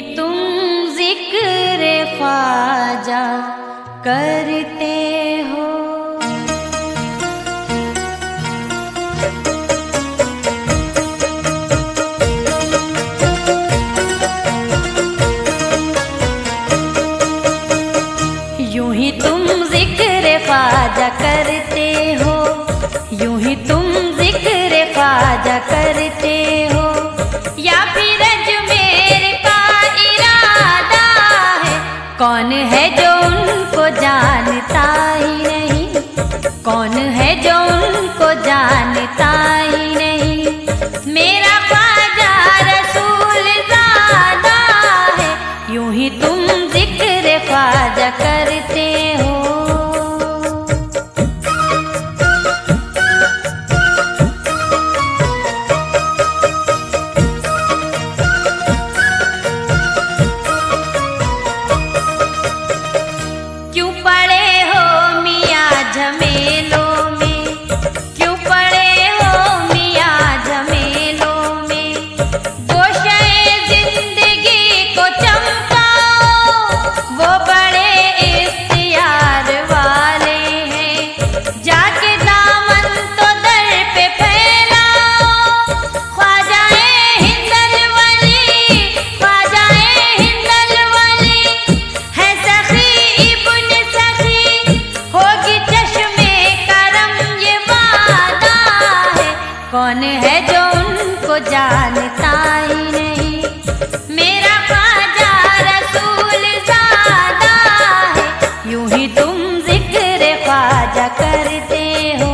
तुम जिक्र ख्वाजा करते हो। यूं ही तुम जिक्र ख्वाजा करते हो, यूं ही तुम जिक्र ख्वाजा करते हो, या फिर अजमेर का इरादा है। कौन है जो उनको जानता ही नहीं, कौन है जो उनको जानता ही नहीं। मेरा ख्वाजा रसूल ज़ादा है, यूं ही तुम जिक्र ख्वाजा करते हो। क्यों पड़े हो मियाँ झमेलों में, क्यों पड़े हो मियाँ झमेलों में। गोशे जिंदगी को चमकाओ, वो बड़े इख्तियार वाले हैं। जाके दामन तो दर पे फैलाओ, ख्वाजाए हिंदल वली, ख्वाजाए हिंदल वली है सखी इब्न सखी, होगी चश्मे करम ये वादा है। कौन है जो उनको जानता ही नहीं, मेरा ख्वाजा रसूल ज़ादा है, यूं ही तुम जिक्र ख्वाजा करते हो।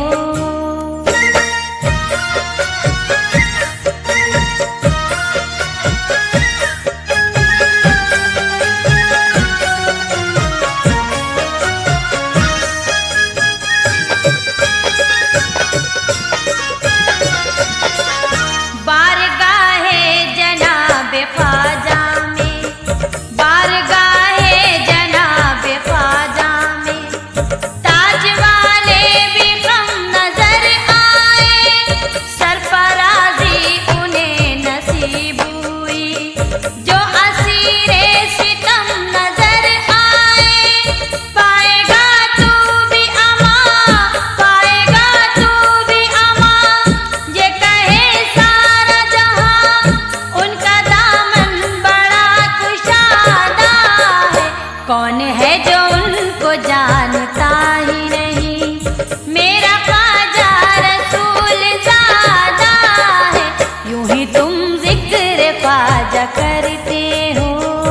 बारगाहे जनाबे ख्वाजा में, बारगाहे जनाबे ख्वाजा में, ताज वाले भी कम नजर आए। सरफराजी उन्हें नसीब हुई, जो असीरे सितम नजर आए। पाएगा तू भी अमा, पाएगा तू भी अमा, ये कहे सारा जहां, उनका दामन बड़ा कुशादा है। कौन है जो उनको जानता ही नहीं, मेरा ख्वाजा रसूल ज़ादा है, यूं ही तुम जिक्र ख्वाजा करते हो।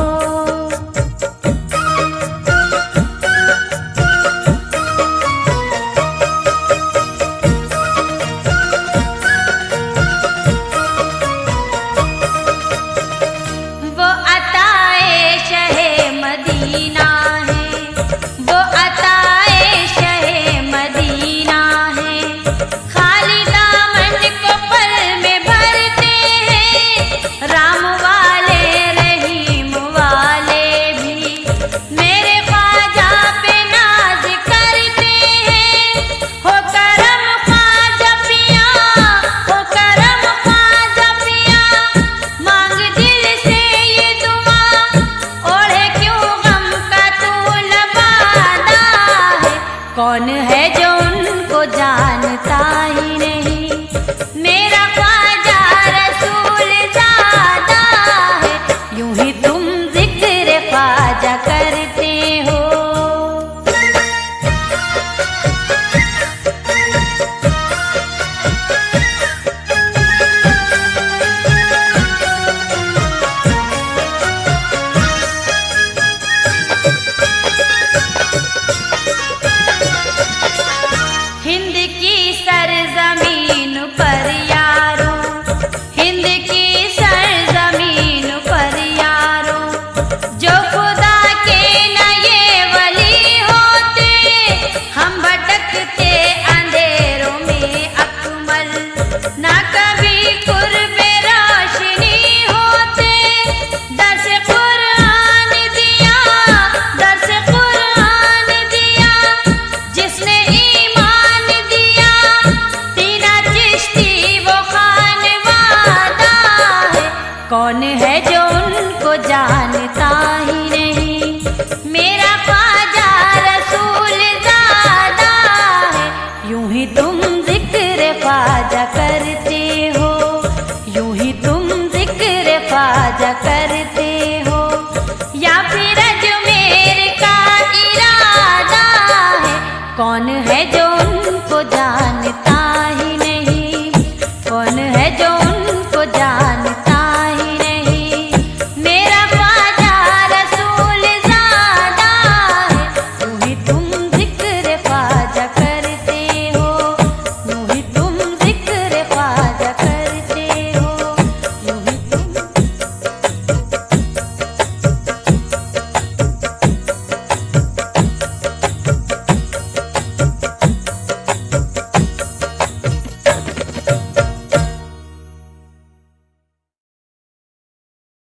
वो अताए शहे मदीना है, वो अताए शहे मदीना है। खाली दामन को पल में भरते हैं, राम वाले रही जो उनको जानता ही नहीं। मेरा ख्वाजा रसूल ज़ादा है, यूं ही तुम जिक्र ख्वाजा करते हो, यूं ही तुम जिक्र ख्वाजा करते